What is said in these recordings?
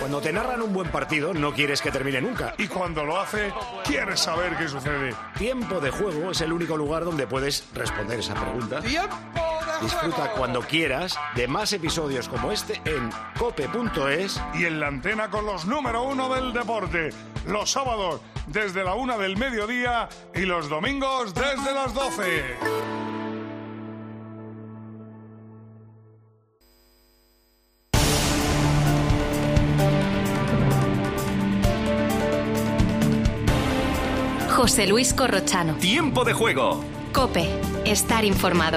Cuando te narran un buen partido, no quieres que termine nunca. Y cuando lo hace, quieres saber qué sucede. Tiempo de Juego es el único lugar donde puedes responder esa pregunta. ¡Tiempo de Juego! Disfruta cuando quieras de más episodios como este en cope.es y en la antena con los número 1 del deporte. Los sábados desde la 1 del mediodía y los domingos desde las 12. José Luis Corrochano. Tiempo de Juego. COPE. Estar informado.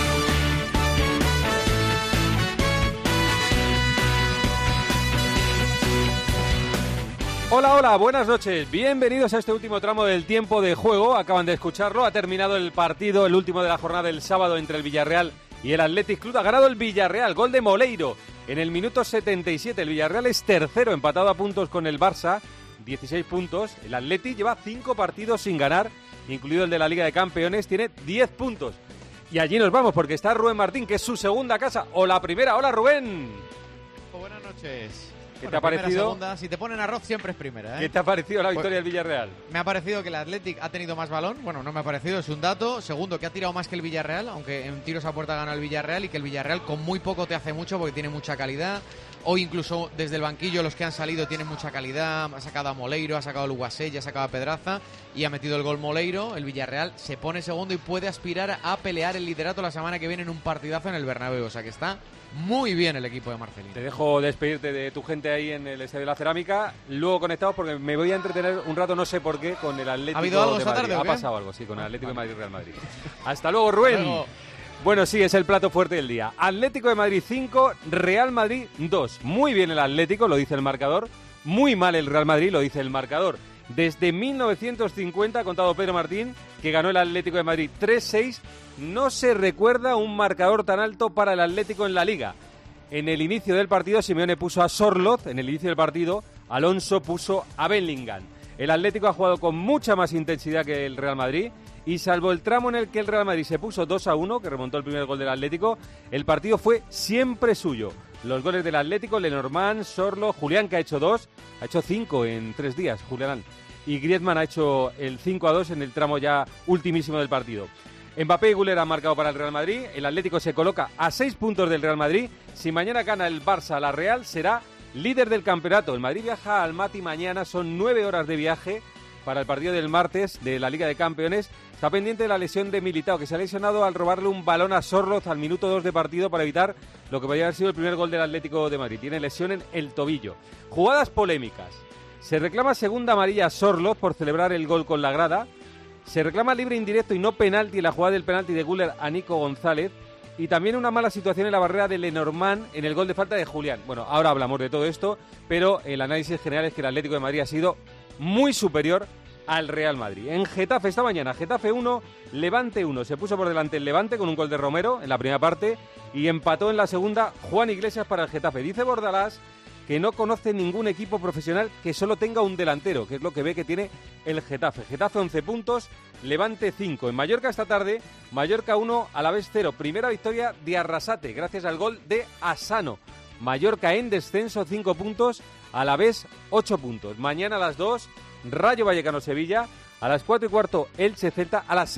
Hola, hola, buenas noches. Bienvenidos a este último tramo del Tiempo de Juego. Acaban de escucharlo. Ha terminado el partido, el último de la jornada del sábado entre el Villarreal y el Athletic Club. Ha ganado el Villarreal, gol de Moleiro en el minuto 77. El Villarreal es tercero, empatado a puntos con el Barça. 16 puntos, el Atleti lleva 5 partidos sin ganar, incluido el de la Liga de Campeones, tiene 10 puntos. Y allí nos vamos porque está Rubén Martín, que es su segunda casa, o la primera. Hola, Rubén. Buenas noches. ¿Qué te ha parecido? Segunda. Si te ponen arroz siempre es primera, ¿eh? ¿Qué te ha parecido la victoria del Villarreal? Me ha parecido que el Athletic ha tenido más balón. Bueno, no me ha parecido, es un dato. Segundo, que ha tirado más que el Villarreal, aunque en tiros a puerta gana el Villarreal, y que el Villarreal con muy poco te hace mucho porque tiene mucha calidad. Hoy incluso desde el banquillo los que han salido tienen mucha calidad. Ha sacado a Moleiro, ha sacado a Luguasella, ha sacado a Pedraza y ha metido el gol Moleiro. El Villarreal se pone segundo y puede aspirar a pelear el liderato la semana que viene en un partidazo en el Bernabéu. O sea que está muy bien el equipo de Marcelino. Te dejo despedirte de tu gente ahí en el Estadio de la Cerámica. Luego conectados porque me voy a entretener un rato, no sé por qué, con el Atlético. ¿Ha habido algo de Madrid. esta tarde, o qué? Ha pasado algo, sí, con el Atlético de Madrid, Real Madrid. Hasta luego, Rubén. Bueno, sí, es el plato fuerte del día. Atlético de Madrid 5, Real Madrid 2. Muy bien el Atlético, lo dice el marcador. Muy mal el Real Madrid, lo dice el marcador. Desde 1950, ha contado Pedro Martín, que ganó el Atlético de Madrid 3-6. No se recuerda un marcador tan alto para el Atlético en la Liga. En el inicio del partido, Simeone puso a Sorloth. En el inicio del partido, Alonso puso a Bellingham. El Atlético ha jugado con mucha más intensidad que el Real Madrid. Y salvo el tramo en el que el Real Madrid se puso 2-1, que remontó el primer gol del Atlético, el partido fue siempre suyo. Los goles del Atlético, Lenormand, Sorloth, Julián, que ha hecho 2, ha hecho 5 en 3 días, Julián. Y Griezmann ha hecho el 5-2 en el tramo ya ultimísimo del partido. Mbappé y Güler han marcado para el Real Madrid. El Atlético se coloca a 6 puntos del Real Madrid. Si mañana gana el Barça a la Real, será líder del campeonato. El Madrid viaja al Almaty mañana, son 9 horas de viaje para el partido del martes de la Liga de Campeones. Está pendiente de la lesión de Militao, que se ha lesionado al robarle un balón a Sorloth al minuto 2 de partido para evitar lo que podría haber sido el primer gol del Atlético de Madrid. Tiene lesión en el tobillo. Jugadas polémicas. Se reclama segunda amarilla a Sorloth por celebrar el gol con la grada. Se reclama libre indirecto y no penalti en la jugada del penalti de Güler a Nico González. Y también una mala situación en la barrera de Lenormand en el gol de falta de Julián. Bueno, ahora hablamos de todo esto, pero el análisis general es que el Atlético de Madrid ha sido muy superior al Real Madrid. En Getafe esta mañana, Getafe 1, Levante 1. Se puso por delante el Levante con un gol de Romero en la primera parte y empató en la segunda Juan Iglesias para el Getafe. Dice Bordalás que no conoce ningún equipo profesional que solo tenga un delantero, que es lo que ve que tiene el Getafe. Getafe 11 puntos, Levante 5. En Mallorca esta tarde, Mallorca 1, Alavés 0. Primera victoria de Arrasate, gracias al gol de Asano. Mallorca en descenso, 5 puntos, Alavés 8 puntos. Mañana a las 2, Rayo Vallecano-Sevilla, a las 4:15 Elche-Celta, a las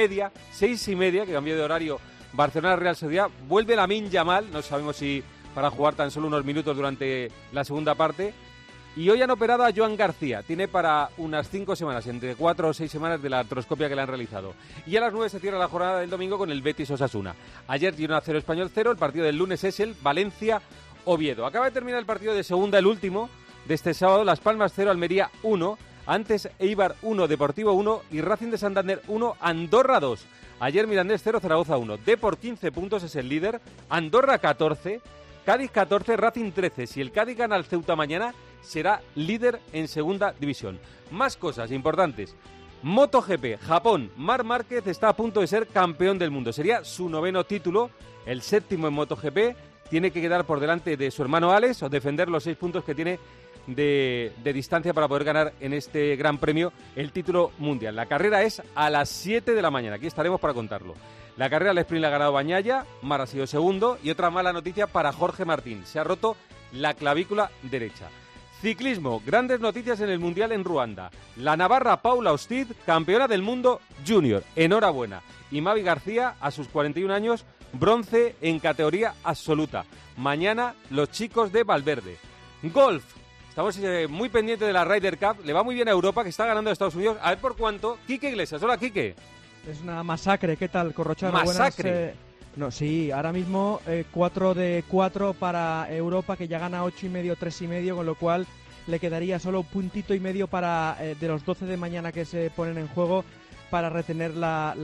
6:30, que cambió de horario, Barcelona-Real Sociedad, vuelve Lamine Yamal, no sabemos si para jugar tan solo unos minutos durante la segunda parte, y hoy han operado a Joan García, tiene para unas 5 semanas, entre 4 o 6 semanas de la artroscopia que le han realizado. Y a las 9 se cierra la jornada del domingo con el Betis-Osasuna. Ayer Girona 0, Español 0, el partido del lunes es el Valencia-Oviedo. Acaba de terminar el partido de segunda, el último de este sábado, Las Palmas 0, Almería 1, antes Eibar 1, Deportivo 1 y Racing de Santander 1, Andorra 2. Ayer Mirandés 0, Zaragoza 1. Depor 15 puntos es el líder, Andorra 14, Cádiz 14, Racing 13. Si el Cádiz gana al Ceuta mañana, será líder en segunda división. Más cosas importantes. MotoGP, Japón, Marc Márquez está a punto de ser campeón del mundo. Sería su 9º título, el 7º en MotoGP. Tiene que quedar por delante de su hermano Alex o defender los 6 puntos que tiene de distancia para poder ganar en este gran premio el título mundial. La carrera es a las 7 de la mañana, aquí estaremos para contarlo. La carrera al sprint la ha ganado Bagnaia, Mar ha sido segundo y otra mala noticia para Jorge Martín, se ha roto la clavícula derecha. Ciclismo, grandes noticias en el Mundial en Ruanda. La navarra Paula Ostid, campeona del mundo junior. Enhorabuena. Y Mavi García, a sus 41 años, bronce en categoría absoluta. Mañana, los chicos de Valverde. Golf. Estamos muy pendientes de la Ryder Cup. Le va muy bien a Europa, que está ganando a Estados Unidos. A ver por cuánto. Quique Iglesias. Hola, Quique. Es una masacre. ¿Qué tal, Corrochano? ¿Masacre? No, sí, ahora mismo 4 de 4 para Europa, que ya gana 8,5, 3,5, con lo cual le quedaría solo un puntito y medio para de los 12 de mañana que se ponen en juego para retener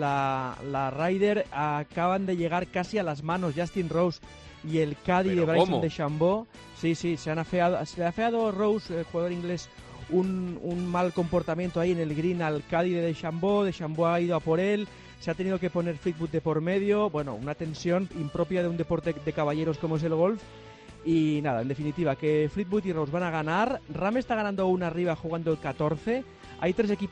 la Ryder. Acaban de llegar casi a las manos Justin Rose y el caddy de Bryson DeChambeau. Sí, se le ha afeado Rose, el jugador inglés, un mal comportamiento ahí en el green al caddy de DeChambeau. DeChambeau ha ido a por él. Se ha tenido que poner Fleetwood de por medio. Bueno, una tensión impropia de un deporte de caballeros como es el golf. Y nada, en definitiva, que Fleetwood y Rose van a ganar. Rahm está ganando 1 arriba jugando el 14. Hay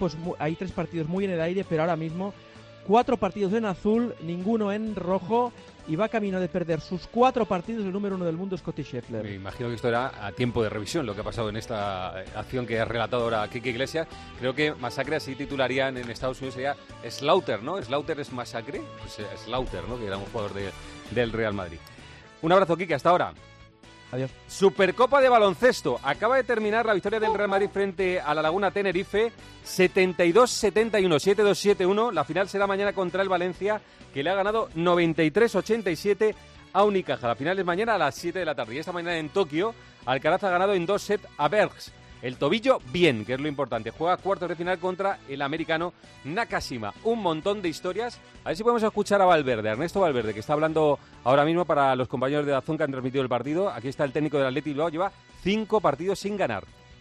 3 partidos muy en el aire, pero ahora mismo 4 partidos en azul, ninguno en rojo. Y va camino de perder sus 4 partidos el número 1 del mundo, Scottie Scheffler. Me imagino que esto era a tiempo de revisión, lo que ha pasado en esta acción que ha relatado ahora Quique Iglesias. Creo que masacre así titularían en Estados Unidos, sería Slaughter, ¿no? ¿Slaughter es masacre? Pues Slaughter, ¿no? Que era un jugador del Real Madrid. Un abrazo, Quique, hasta ahora. Adiós. Supercopa de baloncesto. Acaba de terminar la victoria del Real Madrid frente a la Laguna Tenerife, 72-71, 7-2-7-1. La final será mañana contra el Valencia, que le ha ganado 93-87 a Unicaja. La final es mañana a las 7 de la tarde. Y esta mañana en Tokio, Alcaraz ha ganado en 2 sets a Bergs. El tobillo bien, que es lo importante. Juega cuartos de final contra el americano Nakashima. Un montón de historias. A ver si podemos escuchar a Valverde, a Ernesto Valverde, que está hablando ahora mismo para los compañeros de DAZN que han transmitido el partido. Aquí está el técnico del Athletic Bilbao, lleva 5 partidos sin ganar.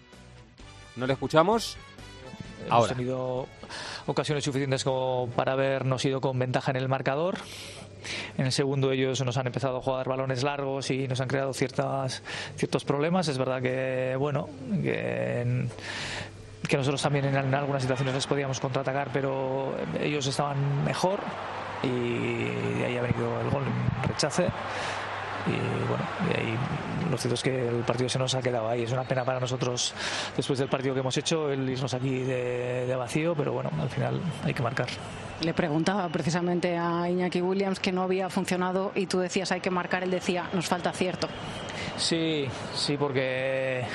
¿No le escuchamos? Hemos tenido ocasiones suficientes como para habernos ido con ventaja en el marcador. En el segundo ellos nos han empezado a jugar balones largos y nos han creado ciertos problemas. Es verdad que, bueno, que nosotros también en algunas situaciones les podíamos contraatacar, pero ellos estaban mejor y de ahí ha venido el gol en rechace. Y bueno, y ahí lo cierto es que el partido se nos ha quedado ahí. Es una pena para nosotros, después del partido que hemos hecho, el irnos aquí de vacío, pero bueno, al final hay que marcar. Le preguntaba precisamente a Iñaki Williams que no había funcionado y tú decías hay que marcar, él decía nos falta acierto. Sí, porque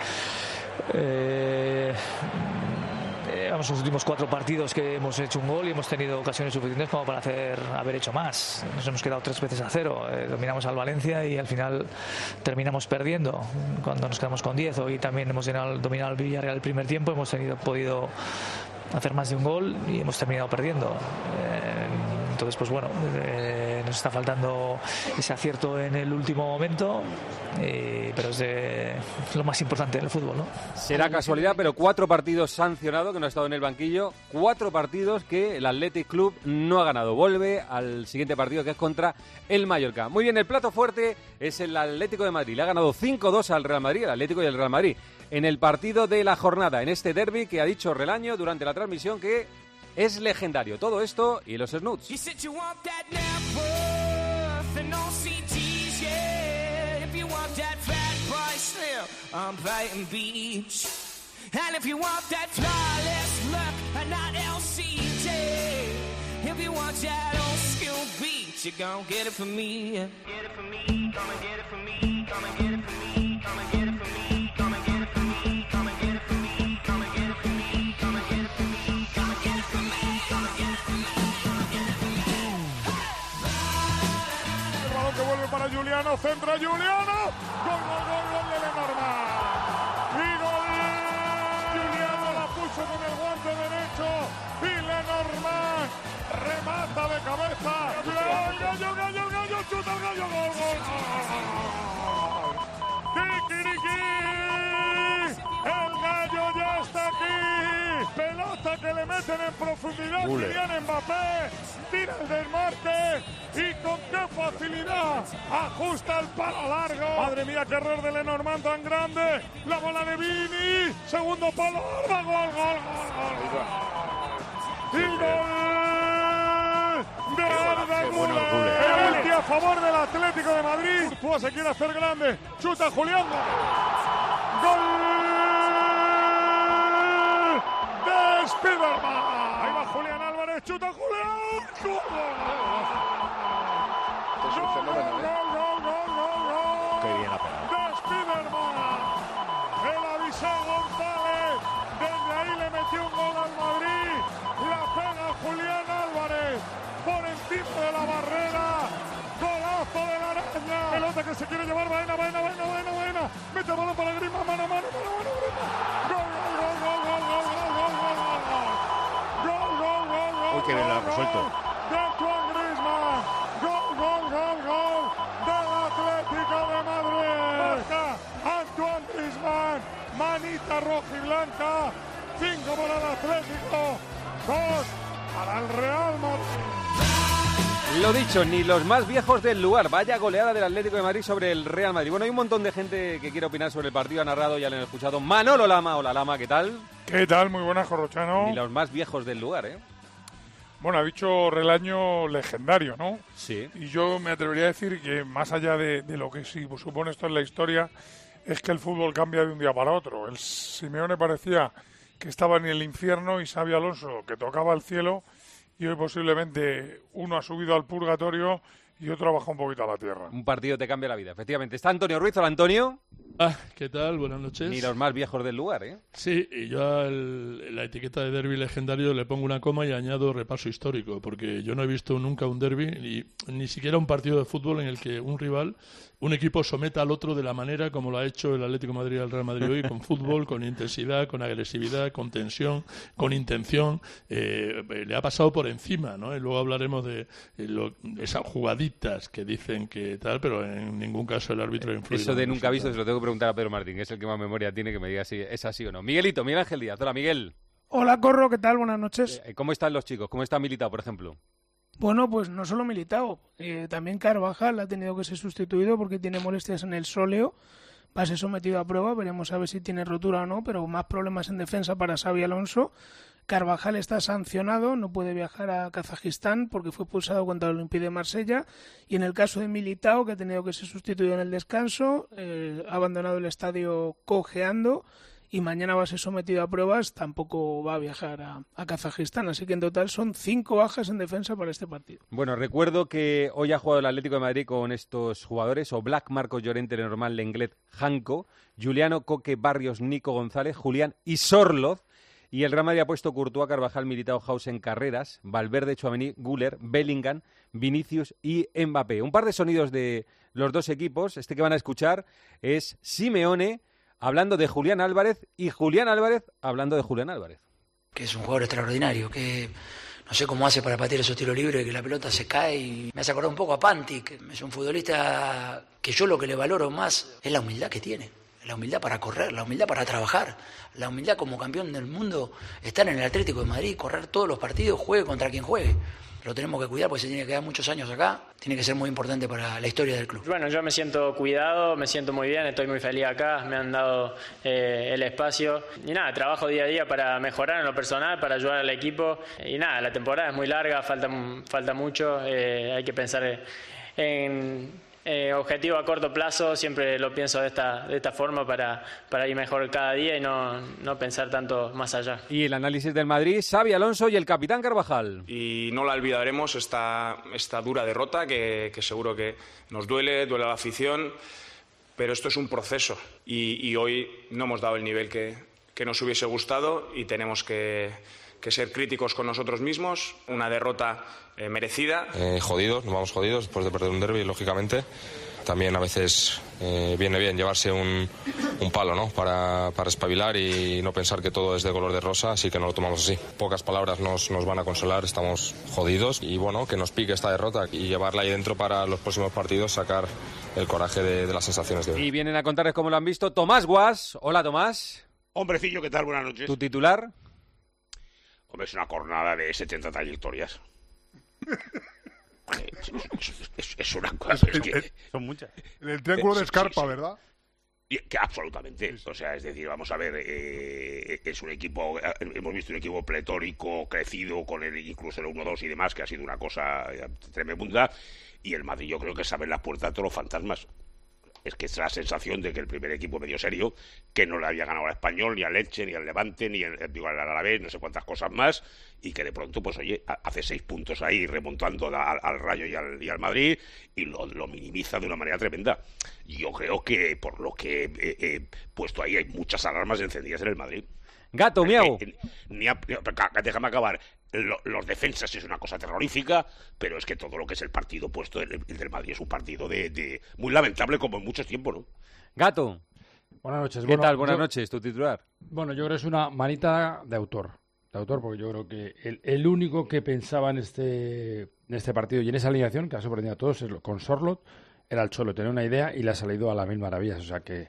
los últimos 4 partidos que hemos hecho un gol y hemos tenido ocasiones suficientes como para haber hecho más. Nos hemos quedado 3 veces a 0. Dominamos al Valencia y al final terminamos perdiendo cuando nos quedamos con 10. Hoy también hemos dominado al Villarreal el primer tiempo, hemos podido hacer más de un gol y hemos terminado perdiendo. Entonces, pues bueno, nos está faltando ese acierto en el último momento, pero es lo más importante del fútbol, ¿no? Será casualidad, pero 4 partidos sancionado, que no ha estado en el banquillo, 4 partidos que el Athletic Club no ha ganado. Vuelve al siguiente partido, que es contra el Mallorca. Muy bien, el plato fuerte es el Atlético de Madrid. Le ha ganado 5-2 al Real Madrid, el Atlético y el Real Madrid, en el partido de la jornada, en este derbi que ha dicho Relaño durante la transmisión que es legendario. Todo esto y los snoots. Para Juliano, centra Juliano, gol de Lenormand. Y gol, Juliano la puso con el guante derecho y Lenormand remata de cabeza. El gallo, chuta el gallo, gol. ¡Kikiriki! El gallo ya está aquí. Pelota que le meten en profundidad. Kylian Mbappé tira el desmarque y con qué facilidad ajusta el palo largo. Madre mía, qué error de Lenormand tan grande. La bola de Vini, segundo palo largo, gol. Y gol de Arda Güler. Penalti a favor del Atlético de Madrid. Courtois se quiere hacer grande. Chuta Julián. Gol. chuta Julián. ¡Gol! Es un fenómeno, ¡Gol! Qué bien ha pegado. De Spiderman. El Avisé González. Desde ahí le metió un gol al Madrid. La pega Julián Álvarez. Por encima de la barrera. Golazo de la araña. Pelota que se quiere llevar. Baena. Mete el balón para Griezmann. Mano. Gol. Uy, qué bien lo ha resuelto. De Antoine Griezmann. Gol del Atlético de Madrid. Antoine Griezmann. Manita roja y blanca. 5 para el Atlético. 2 para el Real Madrid. Lo dicho, ni los más viejos del lugar. Vaya goleada del Atlético de Madrid sobre el Real Madrid. Bueno, hay un montón de gente que quiere opinar sobre el partido. Ha narrado, ya lo han escuchado. Manolo Lama. Hola, Lama, ¿qué tal? ¿Qué tal? Muy buenas, Corrochano. Ni los más viejos del lugar, ¿eh? Bueno, ha dicho Relaño legendario, ¿no? Sí. Y yo me atrevería a decir que más allá de lo que sí supone esto en la historia, es que el fútbol cambia de un día para otro. El Simeone parecía que estaba en el infierno y Xabi Alonso que tocaba el cielo, y hoy posiblemente uno ha subido al purgatorio y otro ha bajado un poquito a la tierra. Un partido te cambia la vida, efectivamente. Está Antonio Ruiz. Hola, Antonio. ¿Qué tal? Buenas noches. Ni los más viejos del lugar, ¿eh? Sí, y yo a la etiqueta de derbi legendario le pongo una coma y añado repaso histórico, porque yo no he visto nunca un derbi, ni siquiera un partido de fútbol en el que un equipo someta al otro de la manera como lo ha hecho el Atlético de Madrid al Real Madrid hoy, con fútbol, con intensidad, con agresividad, con tensión, con intención. Le ha pasado por encima, ¿no? Y luego hablaremos de esas jugaditas que dicen que tal, pero en ningún caso el árbitro ha influido. Eso de nunca visto se lo tengo que preguntar a Pedro Martín, que es el que más memoria tiene, que me diga si es así o no. Miguel Ángel Díaz. Hola, Miguel. Hola, Corro, ¿qué tal? Buenas noches. ¿Cómo están los chicos? ¿Cómo está Militao, por ejemplo? Bueno, pues no solo Militao, también Carvajal ha tenido que ser sustituido porque tiene molestias en el sóleo. Va a ser sometido a prueba, veremos a ver si tiene rotura o no, pero más problemas en defensa para Xabi Alonso. Carvajal está sancionado, no puede viajar a Kazajistán porque fue expulsado contra el Olympique de Marsella. Y en el caso de Militao, que ha tenido que ser sustituido en el descanso, ha abandonado el estadio cojeando y mañana va a ser sometido a pruebas, tampoco va a viajar a Kazajistán. Así que en total son 5 bajas en defensa para este partido. Bueno, recuerdo que hoy ha jugado el Atlético de Madrid con estos jugadores: Oblak, Marcos Llorente, Lenormand, Lenglet, Janko, Juliano, Coque, Barrios, Nico González, Julián y Sorloz. Y el Real Madrid ha puesto Courtois, Carvajal, Militao, Hausen, Carreras, Valverde, Tchouaméni, Güler, Bellingham, Vinicius y Mbappé. Un par de sonidos de los dos equipos. Este que van a escuchar es Simeone hablando de Julián Álvarez y Julián Álvarez hablando de Julián Álvarez. Que es un jugador extraordinario, que no sé cómo hace para patear esos tiros libres, que la pelota se cae, y me hace acordar un poco a Panti, que es un futbolista que yo lo que le valoro más es la humildad que tiene. La humildad para correr, la humildad para trabajar, la humildad como campeón del mundo, estar en el Atlético de Madrid, correr todos los partidos, juegue contra quien juegue. Lo tenemos que cuidar porque se tiene que quedar muchos años acá, tiene que ser muy importante para la historia del club. Bueno, yo me siento cuidado, me siento muy bien, estoy muy feliz acá, me han dado el espacio y nada, trabajo día a día para mejorar en lo personal, para ayudar al equipo y nada, la temporada es muy larga, falta mucho, hay que pensar en objetivo a corto plazo, siempre lo pienso de esta forma para ir mejor cada día y no pensar tanto más allá. Y el análisis del Madrid, Xabi Alonso y el capitán Carvajal. Y no la olvidaremos esta dura derrota que seguro que nos duele a la afición, pero esto es un proceso y hoy no hemos dado el nivel que nos hubiese gustado y tenemos que ser críticos con nosotros mismos. Una derrota merecida. Nos vamos jodidos después de perder un derbi, lógicamente. También a veces viene bien llevarse un palo, ¿no? Para espabilar y no pensar que todo es de color de rosa, así que no lo tomamos así. Pocas palabras nos van a consolar, estamos jodidos y bueno, que nos pique esta derrota y llevarla ahí dentro para los próximos partidos, sacar el coraje de las sensaciones de hoy. Y vienen a contarles cómo lo han visto Tomás Guas. Hola, Tomás. Hombrecillo, ¿qué tal? Buenas noches. ¿Tu titular? Hombre, es una jornada de 70 trayectorias. Es una cosa. Son muchas. En el triángulo de Scarpa, sí. ¿Verdad? Que absolutamente. O sea, es decir, vamos a ver, es un equipo, hemos visto un equipo pletórico, crecido, con incluso el 1-2 y demás, que ha sido una cosa tremenda. Y el Madrid, yo creo que sabe las puertas de todos los fantasmas. es que es la sensación de que el primer equipo medio serio, que no le había ganado al Español, ni al Elche, ni al Levante, ni al Alavés, no sé cuántas cosas más, y que de pronto, pues oye, hace 6 puntos ahí remontando al Rayo y al Madrid, y lo minimiza de una manera tremenda. Yo creo que, por lo que he puesto ahí, hay muchas alarmas encendidas en el Madrid. Gato, miau. Déjame acabar. Los defensas es una cosa terrorífica, pero es que todo lo que es el partido puesto, el del Madrid, es un partido de muy lamentable, como en muchos tiempos, ¿no? Gato. Buenas noches. ¿Qué tal? Buenas noches, tu titular. Bueno, yo creo que es una manita de autor, porque yo creo que el único que pensaba en este partido y en esa alineación, que ha sorprendido a todos, con Sorloth, era el Cholo. Tenía una idea y le ha salido a las mil maravillas. O sea que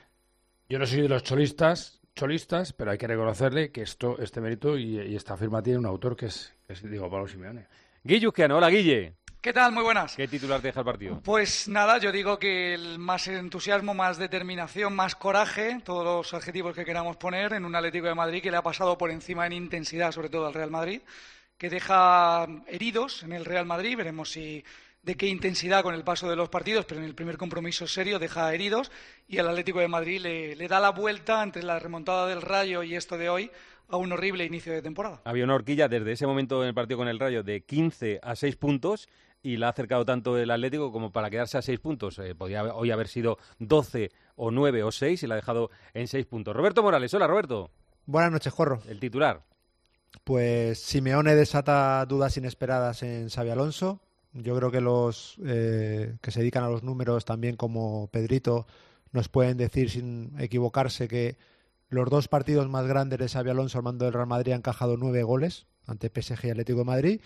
yo no soy de los cholistas, pero hay que reconocerle que este mérito y esta firma tiene un autor que es Diego Pablo Simeone. Guillusquiano, hola Guille. ¿Qué tal? Muy buenas. ¿Qué titular te deja el partido? Pues nada, yo digo que el más entusiasmo, más determinación, más coraje, todos los adjetivos que queramos poner en un Atlético de Madrid que le ha pasado por encima en intensidad, sobre todo al Real Madrid, que deja heridos en el Real Madrid, veremos de qué intensidad con el paso de los partidos, pero en el primer compromiso serio deja heridos y el Atlético de Madrid le da la vuelta entre la remontada del Rayo y esto de hoy a un horrible inicio de temporada. Había una horquilla desde ese momento en el partido con el Rayo de 15 a 6 puntos y la ha acercado tanto el Atlético como para quedarse a 6 puntos. Podía hoy haber sido 12 o 9 o 6 y la ha dejado en 6 puntos. Roberto Morales, hola Roberto. Buenas noches, Jorro. El titular. Pues Simeone desata dudas inesperadas en Xabi Alonso. Yo creo que los que se dedican a los números también como Pedrito nos pueden decir sin equivocarse que los 2 partidos más grandes de Xabi Alonso al mando del Real Madrid han encajado 9 goles ante PSG y Atlético de Madrid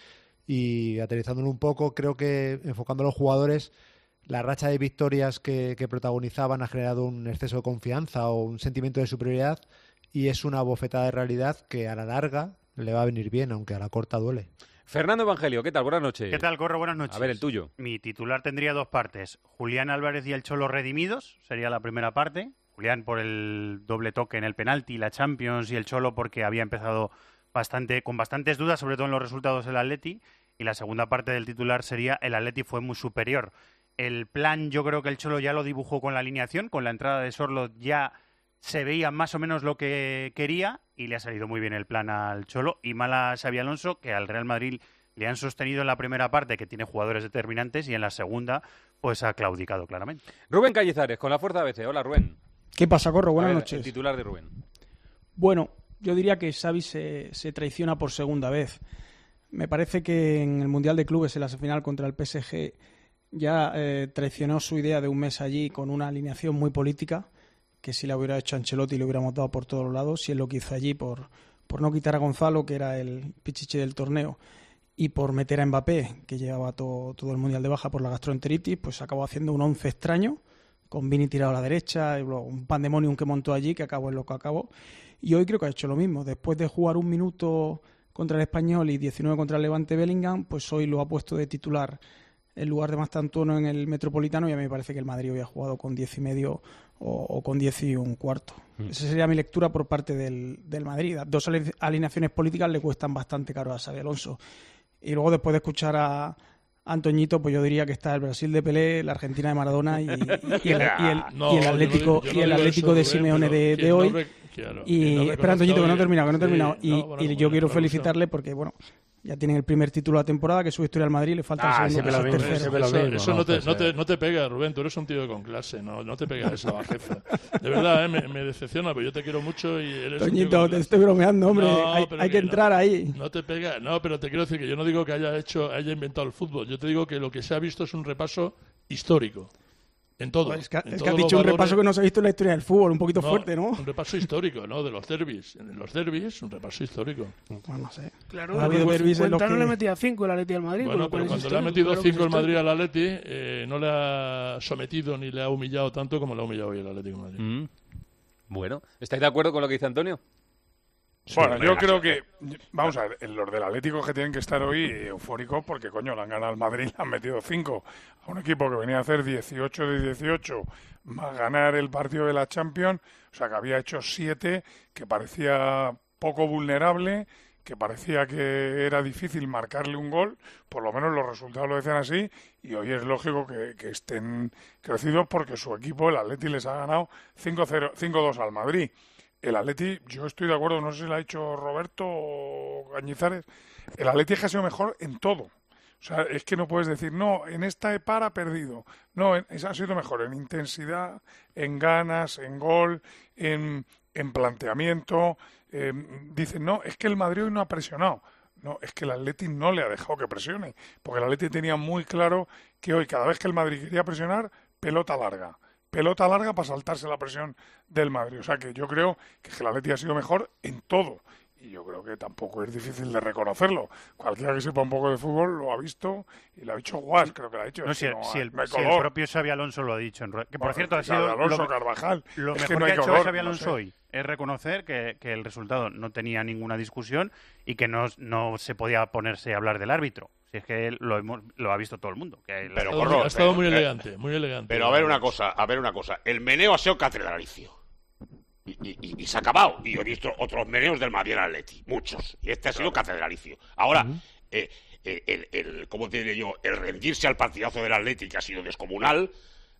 y aterrizándolo un poco, creo que enfocando a los jugadores, la racha de victorias que protagonizaban ha generado un exceso de confianza o un sentimiento de superioridad y es una bofetada de realidad que a la larga le va a venir bien, aunque a la corta duele. Fernando Evangelio, ¿qué tal? Buenas noches. ¿Qué tal, Corro? Buenas noches. A ver, el tuyo. Mi titular tendría 2 partes. Julián Álvarez y el Cholo redimidos, sería la primera parte. Julián por el doble toque en el penalti, la Champions, y el Cholo porque había empezado con bastantes dudas, sobre todo en los resultados del Atleti. Y la segunda parte del titular sería el Atleti fue muy superior. El plan, yo creo que el Cholo ya lo dibujó con la alineación, con la entrada de Sorloth ya se veía más o menos lo que quería y le ha salido muy bien el plan al Cholo y mal a Xabi Alonso, que al Real Madrid le han sostenido en la primera parte, que tiene jugadores determinantes, y en la segunda pues ha claudicado claramente. Rubén Cañizares, con la Fuerza ABC. Hola, Rubén. ¿Qué pasa, Corro? Buenas noches. El titular de Rubén. Bueno, yo diría que Xavi se traiciona por segunda vez. Me parece que en el Mundial de Clubes, en la final contra el PSG, ya traicionó su idea de un mes allí con una alineación muy política, que si la hubiera hecho Ancelotti le hubiéramos dado por todos lados, si es lo que hizo allí por no quitar a Gonzalo, que era el pichichi del torneo, y por meter a Mbappé, que llevaba todo el Mundial de baja por la gastroenteritis, pues acabó haciendo un 11 extraño, con Vini tirado a la derecha, y luego un pandemonium que montó allí, que acabó en lo que acabó. Y hoy creo que ha hecho lo mismo. Después de jugar 1 minuto contra el Español y 19 contra el Levante Bellingham, pues hoy lo ha puesto de titular en lugar de Mastantuono en el Metropolitano, y a mí me parece que el Madrid hoy ha jugado con 10 y medio o con 10 y un cuarto. Esa sería mi lectura por parte del Madrid. 2 alineaciones políticas le cuestan bastante caro a Xabi Alonso. Y luego, después de escuchar a Antoñito, pues yo diría que está el Brasil de Pelé, la Argentina de Maradona y el Atlético de Simeone de hoy. Espera, Antoñito, que no he terminado. Y yo quiero felicitarle porque, bueno, ya tienen el primer título de la temporada, que es su historia al Madrid, le falta el segundo, el tercero. Eso no te pega, Rubén, tú eres un tío con clase, no te pega esa bajeza. De verdad, me decepciona, pero yo te quiero mucho y eres Toñito, te estoy bromeando, hombre, hay que entrar ahí. No te pega, pero te quiero decir que yo no digo que haya inventado el fútbol, yo te digo que lo que se ha visto es un repaso histórico. En todo. Pues es que has dicho un repaso que no se ha visto en la historia del fútbol, un poquito fuerte, ¿no? Un repaso histórico, ¿no? De los derbis. En los derbis, un repaso histórico. Bueno, no sé. Claro, no le metía 5 el Atleti al Madrid. Bueno, pero cuando le ha metido 5 el Madrid al Atleti, no le ha sometido ni le ha humillado tanto como le ha humillado hoy el Atlético de Madrid. Bueno, ¿estáis de acuerdo con lo que dice Antonio? Bueno, yo creo que, vamos a ver, los del Atlético que tienen que estar hoy eufóricos porque, coño, le han ganado al Madrid, le han metido 5 a un equipo que venía a hacer 18 de 18 más ganar el partido de la Champions, o sea que había hecho 7, que parecía poco vulnerable, que parecía que era difícil marcarle un gol, por lo menos los resultados lo decían así, y hoy es lógico que estén crecidos porque su equipo, el Atleti, les ha ganado 5-2 al Madrid. El Atleti, yo estoy de acuerdo, no sé si lo ha dicho Roberto o Cañizares, el Atleti es que ha sido mejor en todo. O sea, es que no puedes decir, no, en esta EPAR ha perdido. No, ha sido mejor en intensidad, en ganas, en gol, en planteamiento. Dicen, no, es que el Madrid hoy no ha presionado. No, es que el Atleti no le ha dejado que presione. Porque el Atleti tenía muy claro que hoy, cada vez que el Madrid quería presionar, pelota larga. Pelota larga para saltarse la presión del Madrid. O sea que yo creo que el Atleti ha sido mejor en todo. Y yo creo que tampoco es difícil de reconocerlo. Cualquiera que sepa un poco de fútbol lo ha visto y lo ha dicho Guas, creo que lo ha dicho. No, si el propio Xabi Alonso lo ha dicho. Que por cierto ha sido Alonso, Carvajal. Lo mejor que ha hecho Xabi Alonso hoy es reconocer que el resultado no tenía ninguna discusión y que no se podía ponerse a hablar del árbitro. Si es que lo ha visto todo el mundo. Ha estado muy elegante, muy elegante. Pero a ver una cosa. El meneo ha sido catedralicio. Y se ha acabado. Y yo he visto otros meneos del Madrid al Atleti, muchos. Y este ha sido catedralicio. Ahora, ¿cómo te diré yo? El rendirse al partidazo del Atleti, que ha sido descomunal,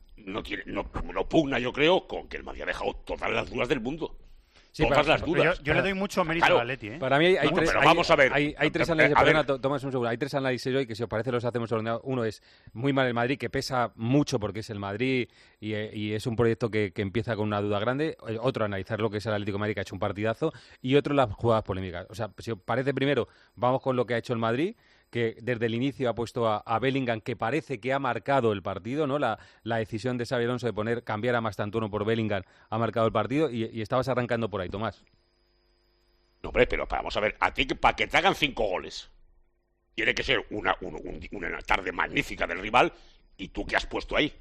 no pugna, yo creo, con que el Madrid ha dejado todas las dudas del mundo. Sí, todas las dudas. Yo le doy mucho mérito al Atleti, ¿eh? Para mí hay tres, pero vamos a ver. Hay tres análisis. Perdona, Tomás, un segundo. Hay tres análisis hoy que, si os parece, los hacemos ordenados. Uno es muy mal el Madrid, que pesa mucho porque es el Madrid y es un proyecto que empieza con una duda grande. Otro, analizar lo que es el Atlético de Madrid, que ha hecho un partidazo. Y otro, las jugadas polémicas. O sea, si os parece, primero, vamos con lo que ha hecho el Madrid, que desde el inicio ha puesto a Bellingham, que parece que ha marcado el partido, ¿no? La decisión de Xabi Alonso de cambiar a Mastantuono por Bellingham ha marcado el partido y estabas arrancando por ahí, Tomás. No, hombre, pero vamos a ver, a ti para que te hagan 5 goles tiene que ser una tarde magnífica del rival. ¿Y tú qué has puesto ahí?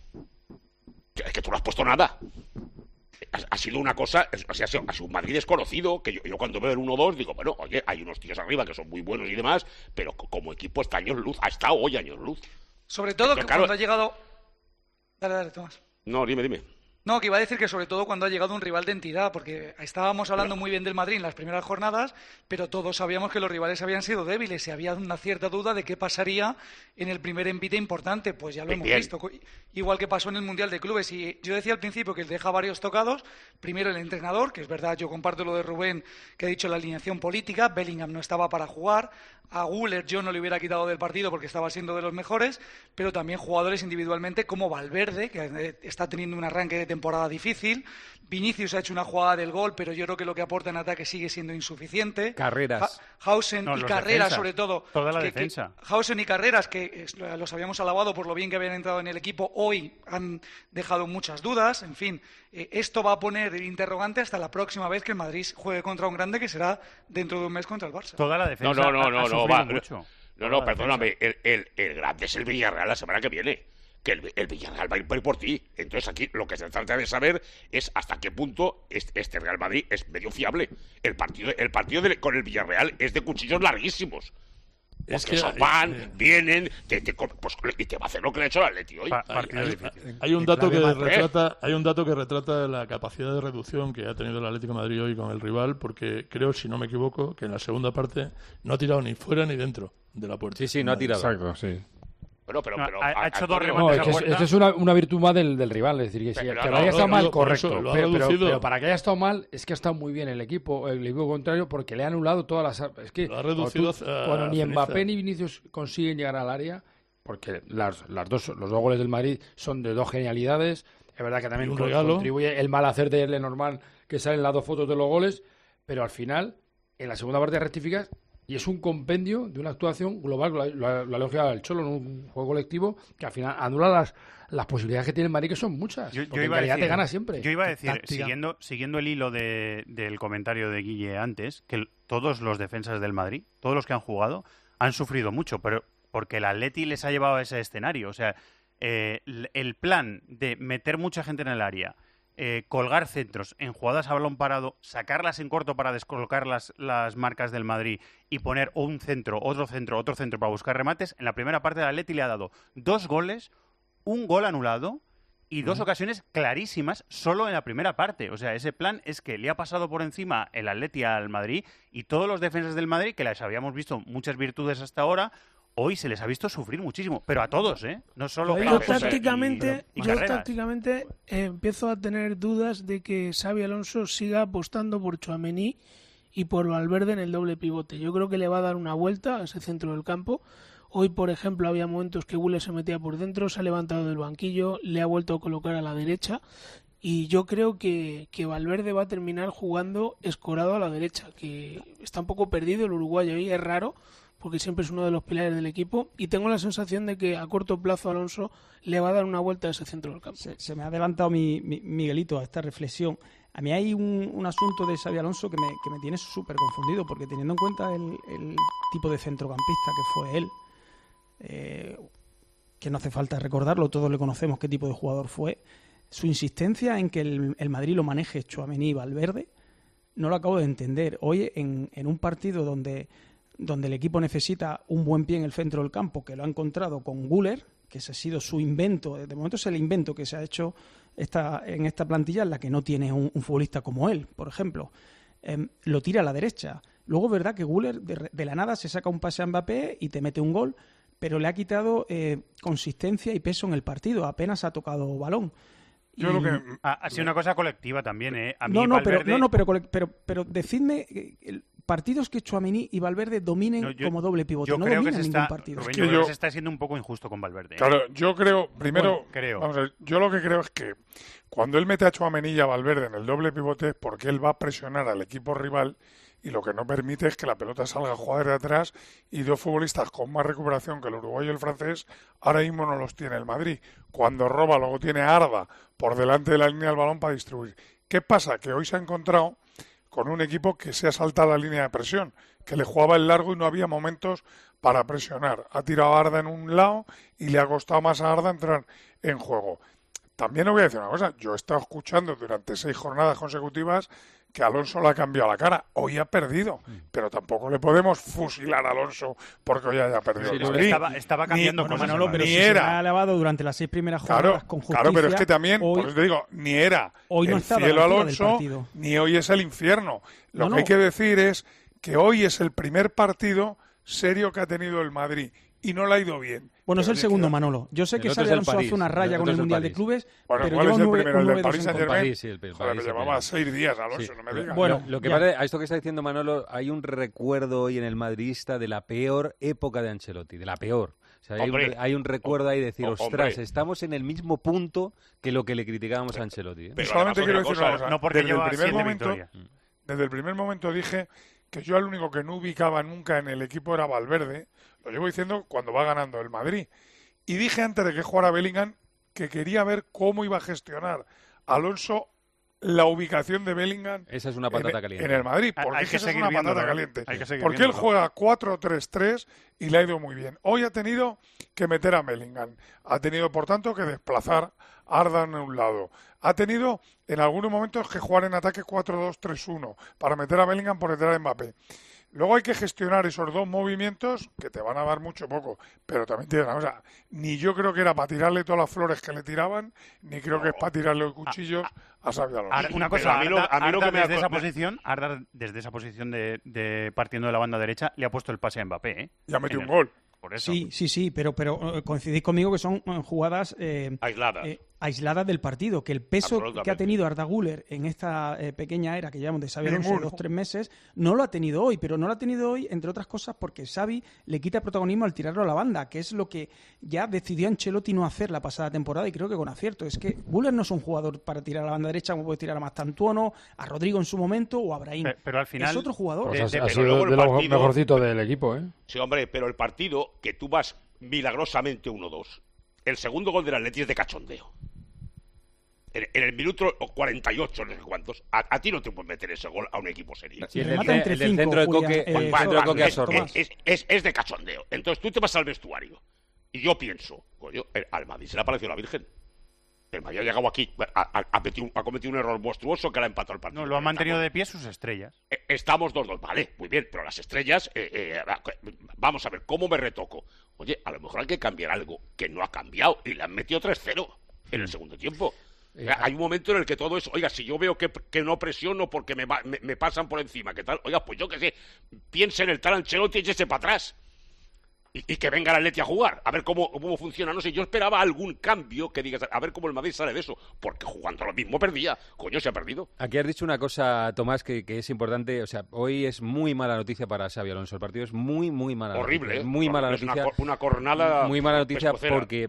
Es que tú no has puesto nada. Ha sido una cosa, ha sido un Madrid desconocido, que yo cuando veo el 1-2 digo, bueno, oye, hay unos tíos arriba que son muy buenos y demás, pero como equipo está años luz, ha estado hoy años luz. Sobre todo que claro, cuando ha llegado... Dale, Tomás. No, dime. No, que iba a decir que sobre todo cuando ha llegado un rival de entidad, porque estábamos hablando muy bien del Madrid en las primeras jornadas, pero todos sabíamos que los rivales habían sido débiles y había una cierta duda de qué pasaría en el primer envite importante. Pues ya lo hemos visto, igual que pasó en el Mundial de Clubes. Y yo decía al principio que deja varios tocados. Primero el entrenador, que es verdad, yo comparto lo de Rubén, que ha dicho la alineación política. Bellingham no estaba para jugar. A Güler yo no le hubiera quitado del partido porque estaba siendo de los mejores, pero también jugadores individualmente como Valverde, que está teniendo un arranque de temporada difícil. Vinicius ha hecho una jugada del gol, pero yo creo que lo que aporta en ataque sigue siendo insuficiente. Carreras. Hausen y Carreras, sobre todo. Toda la defensa. Hausen y Carreras, que los habíamos alabado por lo bien que habían entrado en el equipo, hoy han dejado muchas dudas. En fin, esto va a poner el interrogante hasta la próxima vez que el Madrid juegue contra un grande, que será dentro de un mes contra el Barça. Toda la defensa. No, perdóname. El grande es el Villarreal la semana que viene. Que el Villarreal va a ir por ti. Entonces aquí lo que se trata de saber es hasta qué punto este Real Madrid es medio fiable. El partido con el Villarreal es de cuchillos larguísimos. Porque esos van, vienen, y te va a hacer lo que le ha hecho el Atleti hoy. Hay un dato que retrata la capacidad de reducción que ha tenido el Atlético de Madrid hoy con el rival, porque creo, si no me equivoco, que en la segunda parte no ha tirado ni fuera ni dentro de la puerta. Sí, no ha tirado. Exacto, sí. Pero ha hecho dos remates a puerta. Esta es una virtud más del rival, es decir, que haya estado mal, correcto, pero para que haya estado mal es que ha estado muy bien el equipo contrario, porque le ha anulado todas las... Es que cuando ni Mbappé ni Vinicius consiguen llegar al área, porque los dos goles del Madrid son de dos genialidades, es verdad que también contribuye el mal hacer de Lenormand, que salen las dos fotos de los goles, pero al final, en la segunda parte rectificas. Y es un compendio de una actuación global, lo ha elogiado el Cholo, en un juego colectivo, que al final anula las posibilidades que tiene el Madrid, que son muchas. Porque en realidad te gana siempre. Yo iba a decir, siguiendo el hilo del comentario de Guille antes, que todos los defensas del Madrid, todos los que han jugado, han sufrido mucho, pero porque el Atleti les ha llevado a ese escenario. O sea, el plan de meter mucha gente en el área, colgar centros en jugadas a balón parado, sacarlas en corto para descolocar las marcas del Madrid y poner un centro, otro centro para buscar remates. En la primera parte del Atleti le ha dado 2 goles, un gol anulado y 2 ocasiones clarísimas solo en la primera parte. O sea, ese plan es que le ha pasado por encima el Atleti al Madrid y todos los defensas del Madrid, que les habíamos visto muchas virtudes hasta ahora, hoy se les ha visto sufrir muchísimo. Pero a todos, ¿eh? No solo... Yo tácticamente empiezo a tener dudas de que Xabi Alonso siga apostando por Tchouaméni y por Valverde en el doble pivote. Yo creo que le va a dar una vuelta a ese centro del campo. Hoy, por ejemplo, había momentos que Güler se metía por dentro, se ha levantado del banquillo, le ha vuelto a colocar a la derecha y yo creo que Valverde va a terminar jugando escorado a la derecha, que está un poco perdido el uruguayo y es raro porque siempre es uno de los pilares del equipo y tengo la sensación de que a corto plazo Alonso le va a dar una vuelta a ese centro del campo. Se me ha adelantado Miguelito a esta reflexión. A mí hay un asunto de Xabi Alonso que me tiene súper confundido porque teniendo en cuenta el tipo de centrocampista que fue él, que no hace falta recordarlo, todos le conocemos qué tipo de jugador fue, su insistencia en que el Madrid lo maneje Tchouaméni y Valverde, no lo acabo de entender. Hoy en un partido donde el equipo necesita un buen pie en el centro del campo, que lo ha encontrado con Güler, que ese ha sido su invento, de momento es el invento que se ha hecho en esta plantilla en la que no tiene un futbolista como él, por ejemplo, lo tira a la derecha. Luego es verdad que Güler de la nada se saca un pase a Mbappé y te mete un gol, pero le ha quitado consistencia y peso en el partido, apenas ha tocado balón. Yo creo que ha sido una cosa colectiva también, ¿eh? A mí pero decidme partidos que Tchouaméni y Valverde dominen como doble pivote. Yo no creo dominan que ningún partido. Rubén, yo creo que se está siendo un poco injusto con Valverde. Claro, yo creo, primero, creo. Vamos a ver, yo lo que creo es que cuando él mete a Tchouaméni y a Valverde en el doble pivote es porque él va a presionar al equipo rival y lo que no permite es que la pelota salga a jugar de atrás y 2 futbolistas con más recuperación que el uruguayo y el francés ahora mismo no los tiene el Madrid. Cuando roba luego tiene a Arda por delante de la línea del balón para distribuir. ¿Qué pasa? Que hoy se ha encontrado con un equipo que se ha saltado la línea de presión, que le jugaba el largo y no había momentos para presionar. Ha tirado a Arda en un lado y le ha costado más a Arda entrar en juego. También os voy a decir una cosa, yo he estado escuchando durante 6 jornadas consecutivas que Alonso le ha cambiado la cara. Hoy ha perdido, pero tampoco le podemos fusilar a Alonso porque hoy haya perdido. Sí, estaba cambiando con Manolo, pero si se ha elevado durante las 6 primeras jornadas con justicia. Claro, pero es que también, hoy, por eso te digo, ni era hoy no el cielo Alonso, ni hoy es el infierno. Lo que hay que decir es que hoy es el primer partido serio que ha tenido el Madrid y no le ha ido bien. Bueno, es el segundo, Manolo. Yo sé que Xabi Alonso hace una raya con el Mundial de Clubes, bueno, pero ¿cuál lleva es el 9 primero? ¿El del dedos Paris en contra. Saint-Germain? Joder, llevaba 6 días, Alonso, no me digas. Bueno, lo que pasa, a esto que está diciendo Manolo, hay un recuerdo hoy en el madridista de la peor época de Ancelotti, de la peor. O sea, hay un recuerdo ahí de decir, ostras, estamos en el mismo punto que lo que le criticábamos a Ancelotti. Pero solamente quiero decir una cosa. No porque lleva 7 victorias. Desde el primer momento dije que yo al único que no ubicaba nunca en el equipo era Valverde. Lo llevo diciendo cuando va ganando el Madrid. Y dije antes de que jugara Bellingham que quería ver cómo iba a gestionar Alonso la ubicación de Bellingham. Esa es una patata caliente. En el Madrid, porque esa es una patata caliente. Porque él juega 4-3-3 y le ha ido muy bien. Hoy ha tenido que meter a Bellingham. Ha tenido, por tanto, que desplazar a Arda en un lado. Ha tenido, en algunos momentos, que jugar en ataque 4-2-3-1 para meter a Bellingham por detrás de Mbappé. Luego hay que gestionar esos 2 movimientos que te van a dar mucho poco, pero también tienes una cosa, ni yo creo que era para tirarle todas las flores que le tiraban, ni creo que es para tirarle cuchillos a Xabi Alonso. Una cosa, a mí lo que desde esa posición, Arda desde esa posición de partiendo de la banda derecha, le ha puesto el pase a Mbappé, ¿eh? Ya metió un gol. Por eso. Sí, pero coincidís conmigo que son jugadas aisladas del partido, que el peso que ha tenido Arda Güler en esta pequeña era que llevamos de Xabi Alonso 2-3 meses, no lo ha tenido hoy, pero no lo ha tenido hoy, entre otras cosas, porque Xavi le quita protagonismo al tirarlo a la banda, que es lo que ya decidió Ancelotti no hacer la pasada temporada, y creo que con acierto. Es que Güler no es un jugador para tirar a la banda derecha como puede tirar a Mastantuono, a Rodrigo en su momento o a Brahim. Pero al final es otro jugador. Pues ha sido de lo mejorcito del equipo, ¿eh? Sí, hombre, pero el partido que tú vas milagrosamente 1-2, el segundo gol del Atleti es de cachondeo. En el minuto 48, no sé cuántos, a ti no te puedes meter ese gol a un equipo serio. Sí, el del centro de Coque, es de cachondeo. Entonces tú te vas al vestuario y yo pienso, coño, al Madrid se le ha parecido la Virgen. El Madrid ha llegado aquí, ha cometido un error monstruoso que le ha empatado el partido. No, lo han mantenido de pie sus estrellas. Estamos 2-2, vale, muy bien, pero las estrellas, vamos a ver, ¿cómo me retoco? Oye, a lo mejor hay que cambiar algo que no ha cambiado y le han metido 3-0. en el segundo tiempo. Hay un momento en el que todo es, oiga, si yo veo que no presiono porque me pasan por encima, ¿qué tal? Oiga, pues yo qué sé, piense en el tal Ancelotti y échese para atrás. Y que venga el Atleti a jugar, a ver cómo funciona. No sé, yo esperaba algún cambio que digas, a ver cómo el Madrid sale de eso, porque jugando lo mismo perdía. Coño, se ha perdido. Aquí has dicho una cosa, Tomás, que es importante. O sea, hoy es muy mala noticia para Xabi Alonso. El partido es muy, muy mala horrible, noticia. Muy mala noticia. Una cornada muy mala noticia pescocera.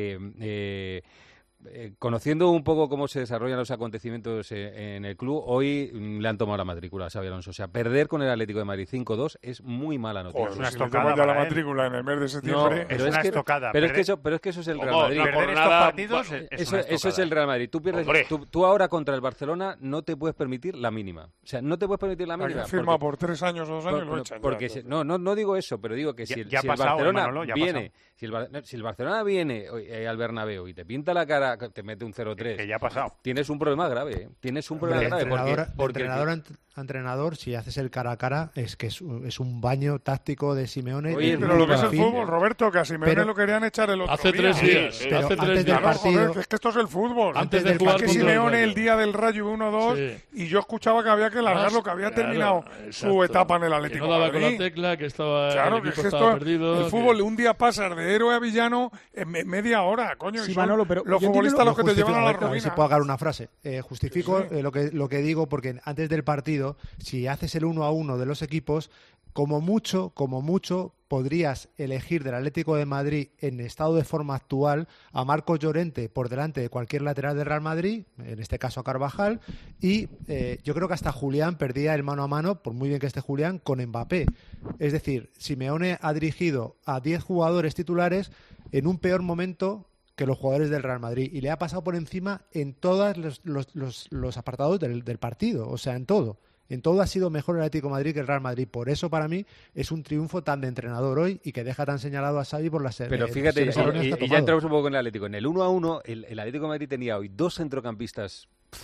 porque conociendo un poco cómo se desarrollan los acontecimientos en el club, hoy le han tomado la matrícula a Xabi Alonso. O sea, perder con el Atlético de Madrid 5-2 es muy mala noticia. Joder, si le toman ya la matrícula en el mes de septiembre. No, es una estocada. Pero es que eso es el Real Madrid. Perder estos partidos eso es el Real Madrid. Tú ahora contra el Barcelona no te puedes permitir la mínima. O sea, no te puedes permitir la mínima. Firma por 3 años o 2 años lo echan. No digo eso, pero digo que si el Barcelona viene... Si el Barcelona viene al Bernabéu y te pinta la cara, te mete un 0-3, que ya ha pasado. Tienes un problema grave. Tienes un problema grave. Entrenador, si haces el cara a cara, es que es un baño táctico de Simeone. Oye, pero lo que es el fútbol, Roberto, que a Simeone lo querían echar el otro hace día. 3 días. Pero hace 3 antes días. del partido, joder, es que esto es el fútbol. Antes de jugar que contra Simeone el día del Rayo 1-2 y yo escuchaba que había que largarlo, que había terminado su etapa en el Atlético que no daba Madrid. con la tecla, que estaba claro, el que equipo es que estaba esto, perdido. el fútbol, un día pasas de héroe a villano en media hora, coño. Sí, y son Manolo, pero los futbolistas los que te llevan a la ruina. A ver si puedo agarrar una frase. Justifico lo que digo, porque antes del partido, si haces el 1-1 de los equipos, como mucho, podrías elegir del Atlético de Madrid en estado de forma actual a Marcos Llorente por delante de cualquier lateral del Real Madrid, en este caso a Carvajal, y yo creo que hasta Julián perdía el mano a mano, por muy bien que esté Julián, con Mbappé. Es decir, Simeone ha dirigido a 10 jugadores titulares en un peor momento que los jugadores del Real Madrid, y le ha pasado por encima en todos los apartados del partido, o sea, en todo. En todo ha sido mejor el Atlético de Madrid que el Real Madrid. Por eso, para mí, es un triunfo tan de entrenador hoy y que deja tan señalado a Xavi por la serie. Pero fíjate, y ya entramos un poco con el Atlético. En el 1-1, el Atlético de Madrid tenía hoy 2 centrocampistas,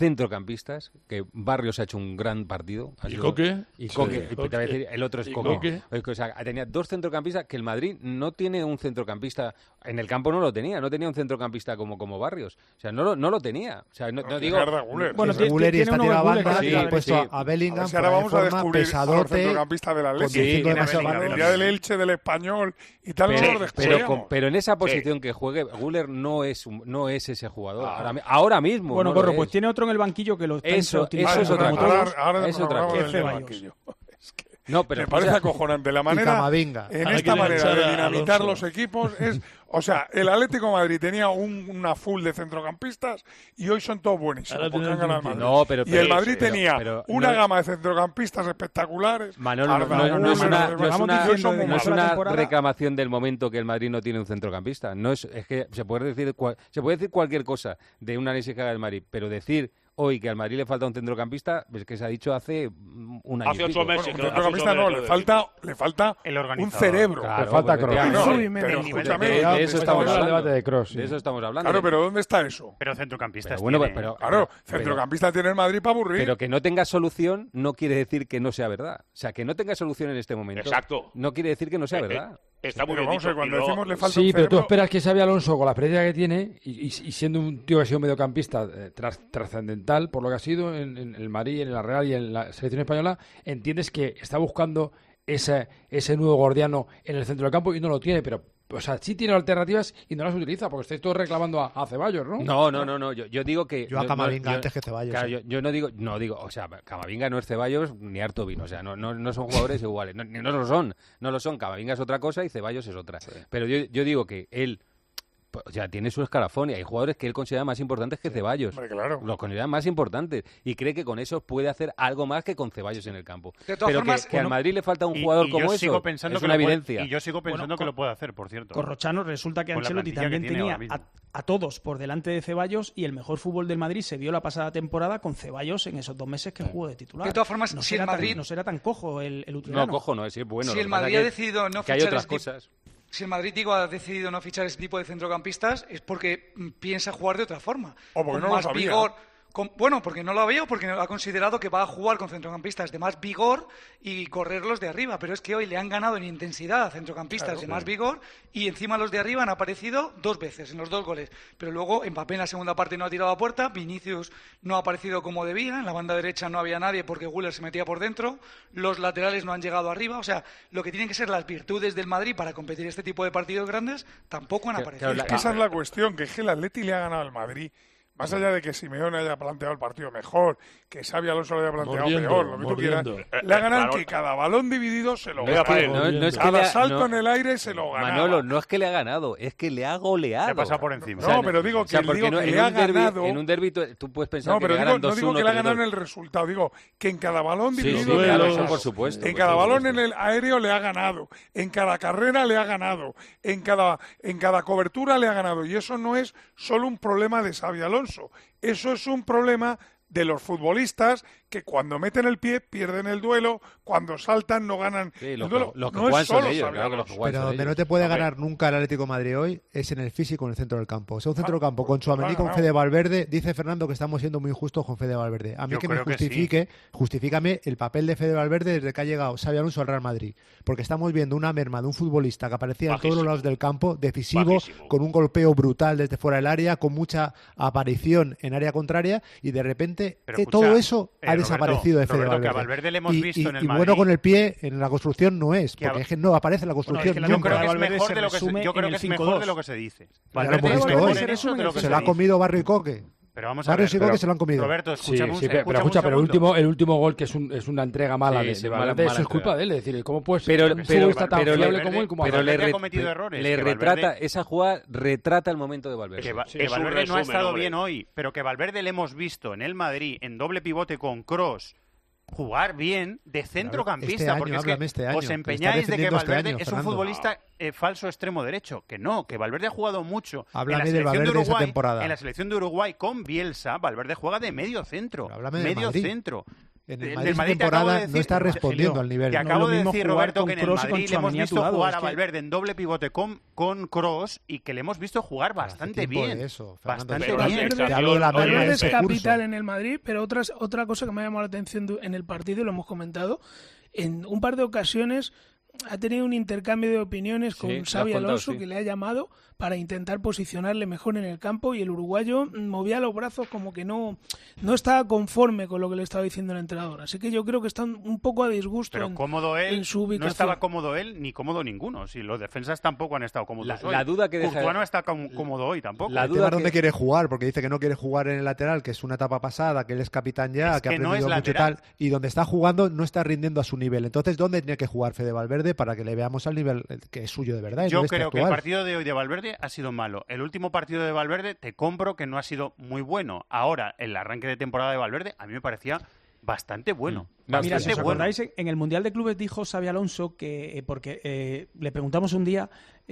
que Barrios ha hecho un gran partido. ¿Y Coque? Y Coque, sí, te voy a decir, el otro es Coque. O sea, tenía 2 centrocampistas, que el Madrid no tiene un centrocampista, en el campo no tenía un centrocampista como Barrios. O sea, no lo tenía. O sea, no digo... Bueno, Guller y está tirado a banda, y ha puesto a Bellingham ahora vamos a descubrir pesadote, a los centrocampistas del Atlético. El día del Elche, del Español y tal, no lo descubríamos. Pero en esa posición que juegue, Guller no es ese jugador. Ahora mismo. Bueno, Corro, pues tiene otro en el banquillo que lo está utilizando. Eso es otra cosa. Ahora es otra cosa. No, pero me parece acojonante la manera en esta manera de dinamitar los equipos es, o sea, el Atlético de Madrid tenía una full de centrocampistas y hoy son todos buenísimos porque han ganado el Madrid. Y el Madrid tenía una gama de centrocampistas espectacules. Manolo, no es una reclamación del momento que el Madrid no tiene un centrocampista. No es que se puede decir cualquier cosa de una análisis que haga el Madrid, pero decir hoy que al Madrid le falta un centrocampista, es que se ha dicho hace un año. Hace 8 meses. Un centrocampista no, le falta un cerebro. Claro, le falta Kroos. Pero escúchame, de eso estamos hablando. Debate de Kroos, sí. De eso estamos hablando. Claro, pero ¿dónde está eso? Pero centrocampistas Claro, centrocampista tiene el Madrid para aburrir. Pero que no tenga solución no quiere decir que no sea verdad. O sea, que no tenga solución en este momento. Exacto. No quiere decir que no sea verdad. Está muy bien dicho. Cuando decimos le falta sí, un pero tú cerebro... esperas que Xabi Alonso, con la experiencia que tiene y siendo un tío que ha sido mediocampista trascendental por lo que ha sido en el Madrid, en la Real y en la selección española, entiendes que está buscando ese nuevo gordiano en el centro del campo y no lo tiene, pero o sea, sí tiene alternativas y no las utiliza, porque estáis todos reclamando a Ceballos, ¿no? No. Yo digo que... Yo a Camavinga antes que Ceballos. Claro, yo no digo, o sea, Camavinga no es Ceballos ni Artobin, o sea, no son jugadores iguales, no lo son. Camavinga es otra cosa y Ceballos es otra. Sí. Pero yo digo que él... O sea, tiene su escalafón y hay jugadores que él considera más importantes que Ceballos. Claro. Los considera más importantes y cree que con eso puede hacer algo más que con Ceballos en el campo. De todas formas, que al Madrid le falta un jugador como eso es una evidencia. Y yo sigo pensando que lo puede hacer, por cierto. Corrochano, resulta que Ancelotti también tenía a todos por delante de Ceballos y el mejor fútbol del Madrid se vio la pasada temporada con Ceballos en esos 2 meses que jugó de titular. De todas formas, no si el Madrid... no será tan cojo el utrerano. No, cojo no, es bueno. Si el Madrid ha decidido no fichar hay otras cosas. Si el Madrid ha decidido no fichar ese tipo de centrocampistas es porque piensa jugar de otra forma. O porque con no más lo sabía. vigor, Bueno, porque no lo ha visto, porque ha considerado que va a jugar con centrocampistas de más vigor y correrlos de arriba. Pero es que hoy le han ganado en intensidad a centrocampistas de más vigor y encima los de arriba han aparecido 2 veces en los 2 goles. Pero luego Mbappé en la segunda parte no ha tirado a puerta, Vinicius no ha aparecido como debía, en la banda derecha no había nadie porque Güler se metía por dentro, los laterales no han llegado arriba. O sea, lo que tienen que ser las virtudes del Madrid para competir este tipo de partidos grandes tampoco han aparecido. Es que esa es la cuestión, que el Atleti le ha ganado al Madrid. Más allá de que Simeone haya planteado el partido mejor, que Xabi Alonso lo haya planteado peor, lo que tú quieras, le ha ganado que cada balón dividido se lo gana. Cada salto en el aire se lo gana. Manolo, no es que le ha ganado, es que le ha goleado. Le ha pasado por encima. No, pero digo que le ha ganado. En un derbi tú puedes pensar no, que pero le ganan 2-1. No digo que le ha ganado en el resultado, digo que en cada balón dividido le ha ganado. por supuesto. En cada balón en el aéreo le ha ganado. En cada carrera le ha ganado. En cada cobertura le ha ganado. Y eso no es solo un problema de Xabi Alonso. Eso es un problema de los futbolistas que cuando meten el pie pierden el duelo, cuando saltan no ganan el duelo. Los que no juegan es solo son ellos, claro que los que juegan Pero son donde ellos. no te puede ganar nunca el Atlético de Madrid hoy es en el físico, en el centro del campo. O sea, un centro del campo con Tchouaméni, con Fede Valverde. Dice Fernando que estamos siendo muy injustos con Fede Valverde. A mí Yo que me creo que justifique, justifícame el papel de Fede Valverde desde que ha llegado Xabi Alonso al Real Madrid. Porque estamos viendo una merma de un futbolista que aparecía en todos los lados del campo, decisivo, con un golpeo brutal desde fuera del área, con mucha aparición en área contraria, y de repente todo eso ha desaparecido de Fede Roberto, Valverde. que a Valverde le hemos visto en el y Madrid. bueno con el pie en la construcción no es, porque es que no aparece en la construcción. Yo creo que es mejor de lo que se dice. Valverde es mejor en eso de lo que se lo ha comido Barrio y Coque. Pero vamos a Barrios ver, y Coque se lo han comido. Roberto, escúchame pero el último gol que es una entrega mala de Valverde, eso es culpa de él. Es decir, ¿cómo puedes ser un futbolista tan fiable como él? Pero le ha cometido errores. Esa jugada retrata el momento de Valverde. Que Valverde no ha estado bien hoy, pero que Valverde le hemos visto en el Madrid en doble pivote con Kroos jugar bien de centrocampista, porque es que os empeñáis de que Valverde es un futbolista falso extremo derecho, que no, que Valverde ha jugado mucho en la selección de Uruguay, en la selección de Uruguay con Bielsa. Valverde juega de medio centro, En el Madrid temporada no está respondiendo al nivel. Te acabo de decir, Roberto, que en el Madrid le hemos visto jugar a Valverde en doble pivote con Kroos y que le hemos visto jugar bastante bien. Valverde es capital en el Madrid, pero otra cosa que me ha llamado la atención en el partido, y lo hemos comentado, en un par de ocasiones ha tenido un intercambio de opiniones con Xabi Alonso, que le ha llamado para intentar posicionarle mejor en el campo, y el uruguayo movía los brazos como que no estaba conforme con lo que le estaba diciendo el entrenador. Así que yo creo que está un poco a disgusto en su ubicación. No estaba cómodo él ni cómodo ninguno. Si los defensas tampoco han estado cómodos hoy. La duda que deja... Courtois no está cómodo hoy tampoco. La duda es dónde quiere jugar, porque dice que no quiere jugar en el lateral, que es una etapa pasada, que él es capitán ya, que ha aprendido mucho y tal, y donde está jugando no está rindiendo a su nivel. Entonces, ¿dónde tiene que jugar Fede Valverde para que le veamos al nivel que es suyo de verdad? Yo creo que el partido de hoy de Valverde ha sido malo. El último partido de Valverde te compro que no ha sido muy bueno. Ahora, el arranque de temporada de Valverde a mí me parecía bastante bueno. Mira, si os acordáis, en el Mundial de Clubes dijo Xabi Alonso que, porque le preguntamos un día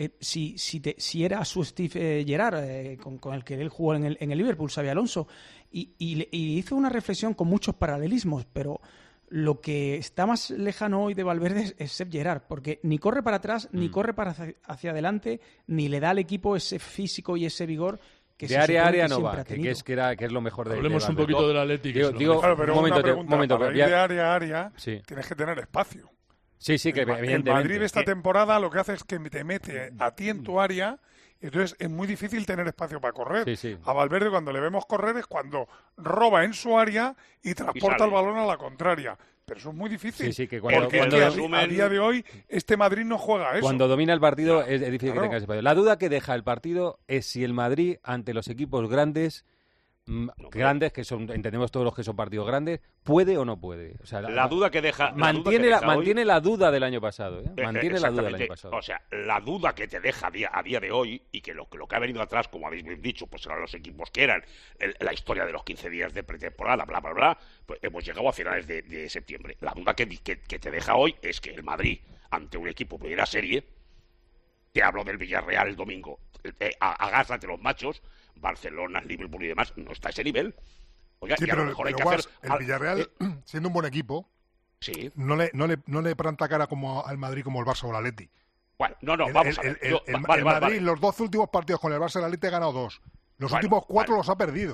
si era su Steve Gerrard, con el que él jugó en el Liverpool, Xabi Alonso, y hizo una reflexión con muchos paralelismos, pero lo que está más lejano hoy de Valverde es Sepp Gerrard, porque ni corre para atrás, ni corre hacia adelante, ni le da al equipo ese físico y ese vigor que de área a área no va, que es lo mejor de Hablemos un poquito del Atlético. Claro, pero un momento, para ir de área a área tienes que tener espacio. Sí, que evidentemente. El Madrid esta temporada lo que hace es que te mete a ti en tu área. Entonces es muy difícil tener espacio para correr. A Valverde cuando le vemos correr es cuando roba en su área y transporta el balón a la contraria. Pero eso es muy difícil. Porque a día de hoy este Madrid no juega eso. Cuando domina el partido es difícil que tenga ese espacio. La duda que deja el partido es si el Madrid, ante los equipos grandes, que son, entendemos todos los que son partidos grandes, puede o no puede. O sea, la duda que deja mantiene la duda del año pasado. Mantiene la duda del año pasado. O sea, la duda que te deja a día de hoy, y que lo que ha venido atrás, como habéis dicho, pues eran los equipos que eran la historia de los 15 días de pretemporada, bla, bla, bla, pues hemos llegado a finales de septiembre. La duda que te deja hoy es que el Madrid, ante un equipo de la serie, te hablo del Villarreal el domingo, agárrate los machos, Barcelona, Liverpool y demás, no está a ese nivel. Oiga, sí, y a lo mejor hay que hacer... El Villarreal, siendo un buen equipo, no le planta cara como al Madrid como el Barça o el Atleti. Bueno, vamos a ver. El Madrid, los 12 últimos partidos con el Barça y el Atleti ha ganado 2. Los últimos 4 los ha perdido.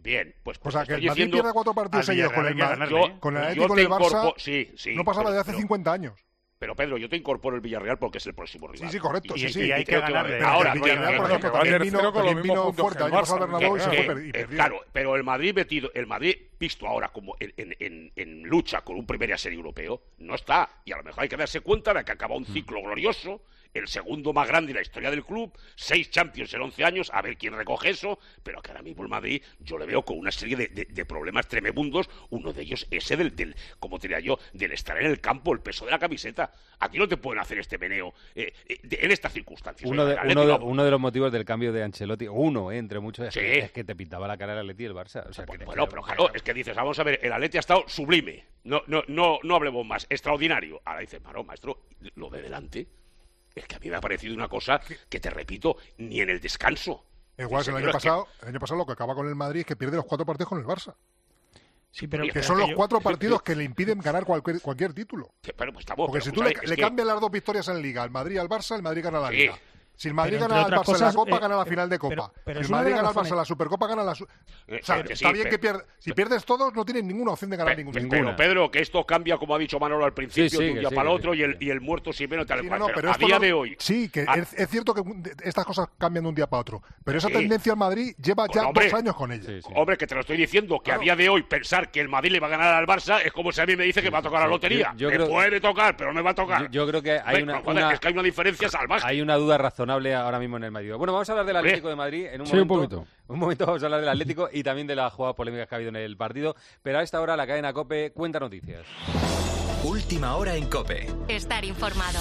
Bien, pues o sea, que el estoy Madrid diciendo, pierde 4 partidos seguidos con el Madrid, con el Atlético y con el Barça. No pasaba de hace 50 años. Pero Pedro, yo te incorporo el Villarreal porque es el próximo rival. Sí, correcto. Y hay que ganarle. Ahora, el Villarreal, por ejemplo, también vino fuerte. El año pasado Bernabéu se fue perdido. Claro, pero el Madrid visto ahora como en lucha con un Primera Serie europeo, no está. Y a lo mejor hay que darse cuenta de que acaba un ciclo glorioso, el segundo más grande de la historia del club, 6 Champions en 11 años, a ver quién recoge eso, pero que ahora mismo el Madrid yo le veo con una serie de problemas tremendos, uno de ellos ese como diría yo, del estar en el campo, el peso de la camiseta. Aquí no te pueden hacer este meneo en estas circunstancias. Uno de los motivos del cambio de Ancelotti, entre muchos, es que te pintaba la cara el Atleti y el Barça. O sea, pero claro, es que dices, vamos a ver, el Atleti ha estado sublime, no hablemos más, extraordinario. Ahora dices, maestro, lo de delante. Es que a mí me ha parecido una cosa que te repito, ni en el descanso. Igual que el año pasado lo que acaba con el Madrid es que pierde los 4 partidos con el Barça. Sí, pero que son los 4 partidos que le impiden ganar cualquier título. Porque si tú le cambias las 2 victorias en Liga, al Madrid y al Barça, el Madrid gana la Liga. Si el Madrid gana al Barça en la Copa, gana la final de Copa. Si el Madrid gana al Barça en la Supercopa, gana la... está bien que si pierdes todos, no tienes ninguna opción de ganar ninguna. Pero, Pedro, que esto cambia, como ha dicho Manolo al principio, de un día para el otro, y el muerto siempre tal cual. Pero a día de hoy... Sí, que es cierto que estas cosas cambian de un día para otro. Pero esa tendencia al Madrid lleva ya 2 años con ella. Hombre, que te lo estoy diciendo, que a día de hoy pensar que el Madrid le va a ganar al Barça es como si a mí me dice que va a tocar la lotería. Me puede tocar, pero no me va a tocar. Yo creo que hay es que hay una diferencia salvaje. Hay una duda razonable ahora mismo en el Madrid. Bueno, vamos a hablar del Atlético de Madrid en un momento. Un momento vamos a hablar del Atlético y también de las jugadas polémicas que ha habido en el partido. Pero a esta hora la cadena COPE cuenta noticias. Última hora en COPE. Estar informado.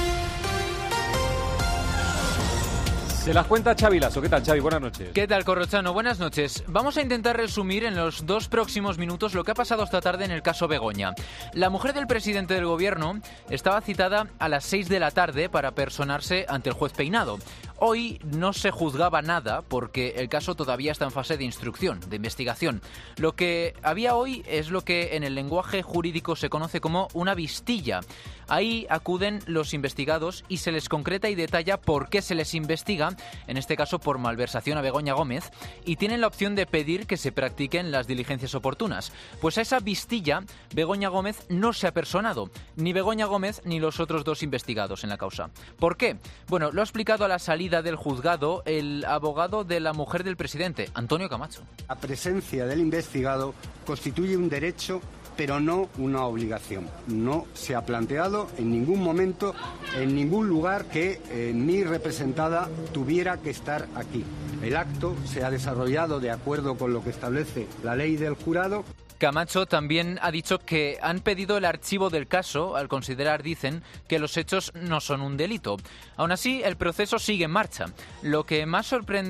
Se las cuenta Xavi Lasso. ¿Qué tal, Xavi? Buenas noches. ¿Qué tal, Corrochano? Buenas noches. Vamos a intentar resumir en los 2 próximos minutos lo que ha pasado esta tarde en el caso Begoña. La mujer del presidente del gobierno estaba citada a las 6 de la tarde para personarse ante el juez Peinado. Hoy no se juzgaba nada porque el caso todavía está en fase de instrucción, de investigación. Lo que había hoy es lo que en el lenguaje jurídico se conoce como una vistilla. Ahí acuden los investigados y se les concreta y detalla por qué se les investiga, en este caso por malversación a Begoña Gómez, y tienen la opción de pedir que se practiquen las diligencias oportunas. Pues a esa vistilla Begoña Gómez no se ha personado, ni Begoña Gómez ni los otros 2 investigados en la causa. ¿Por qué? Bueno, lo ha explicado a la salida del juzgado el abogado de la mujer del presidente, Antonio Camacho. La presencia del investigado constituye un derecho, pero no una obligación. No se ha planteado en ningún momento, en ningún lugar, que mi representada tuviera que estar aquí. El acto se ha desarrollado de acuerdo con lo que establece la ley del jurado. Camacho también ha dicho que han pedido el archivo del caso al considerar, dicen, que los hechos no son un delito. Aún así, el proceso sigue en marcha. Lo que más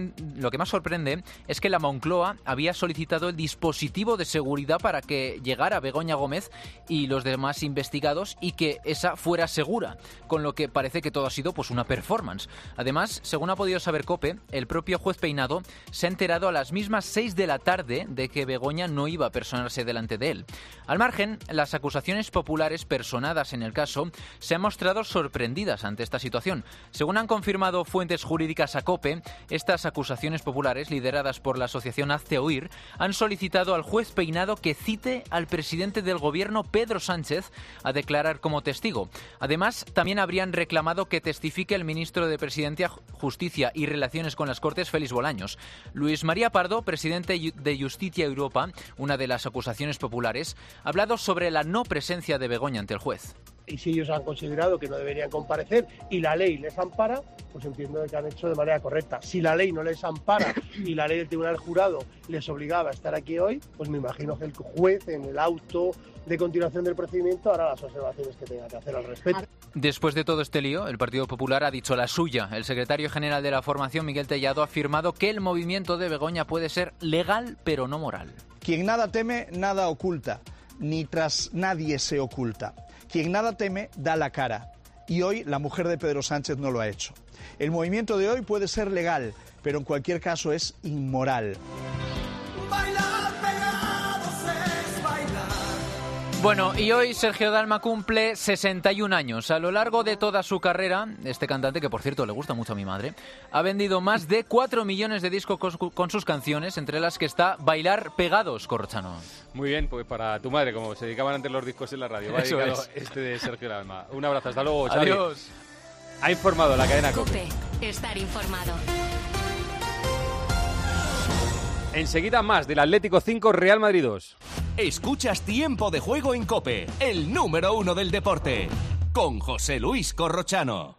sorprende es que la Moncloa había solicitado el dispositivo de seguridad para que llegara Begoña Gómez y los demás investigados y que esa fuera segura, con lo que parece que todo ha sido pues una performance. Además, según ha podido saber COPE, el propio juez Peinado se ha enterado a las mismas 6 de la tarde de que Begoña no iba a personarse delante de él. Al margen, las acusaciones populares personadas en el caso se han mostrado sorprendidas ante esta situación. Según han confirmado fuentes jurídicas a COPE, estas acusaciones populares, lideradas por la asociación Hazte Oír, han solicitado al juez Peinado que cite al presidente del gobierno, Pedro Sánchez, a declarar como testigo. Además, también habrían reclamado que testifique el ministro de Presidencia, Justicia y Relaciones con las Cortes, Félix Bolaños. Luis María Pardo, presidente de Justicia Europa, una de las acusaciones populares, ha hablado sobre la no presencia de Begoña ante el juez. Y si ellos han considerado que no deberían comparecer y la ley les ampara, pues entiendo que han hecho de manera correcta. Si la ley no les ampara y la ley del Tribunal Jurado les obligaba a estar aquí hoy, pues me imagino que el juez, en el auto de continuación del procedimiento, hará las observaciones que tenga que hacer al respecto. Después de todo este lío, el Partido Popular ha dicho la suya. El secretario general de la formación, Miguel Tellado, ha afirmado que el movimiento de Begoña puede ser legal, pero no moral. Quien nada teme, nada oculta, ni tras nadie se oculta. Quien nada teme, da la cara. Y hoy la mujer de Pedro Sánchez no lo ha hecho. El movimiento de hoy puede ser legal, pero en cualquier caso es inmoral. Bueno, y hoy Sergio Dalma cumple 61 años. A lo largo de toda su carrera, este cantante, que por cierto le gusta mucho a mi madre, ha vendido más de 4 millones de discos con sus canciones, entre las que está Bailar Pegados, Corrochano. Muy bien, pues para tu madre, como se dedicaban antes los discos en la radio. Va Eso dedicado es. este de Sergio Dalma. Un abrazo, hasta luego, Xavi. Adiós. Ha informado la cadena COPE. COPE. Estar informado. Enseguida más del Atlético 5, Real Madrid 2. Escuchas Tiempo de Juego en COPE, el número 1 del deporte, con José Luis Corrochano.